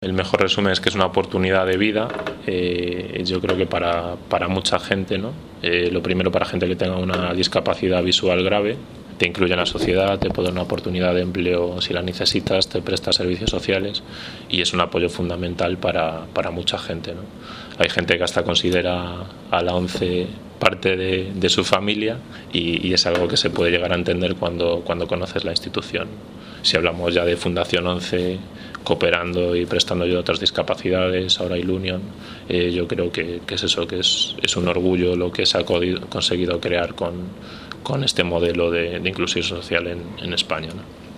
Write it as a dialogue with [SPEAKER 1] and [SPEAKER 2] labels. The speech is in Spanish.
[SPEAKER 1] El mejor resumen es que es una oportunidad de vida, yo creo que para mucha gente, ¿no? Lo primero, para gente que tenga una discapacidad visual grave, te incluye en la sociedad, te puede dar una oportunidad de empleo si la necesitas, te presta servicios sociales y es un apoyo fundamental para mucha gente, ¿no? Hay gente que hasta considera a la ONCE parte de su familia y es algo que se puede llegar a entender cuando conoces la institución. Si hablamos ya de Fundación ONCE cooperando y prestando ayuda a otras discapacidades, ahora Ilunion, yo creo que es eso, que es un orgullo lo que se ha conseguido crear con este modelo de inclusión social en España, ¿no?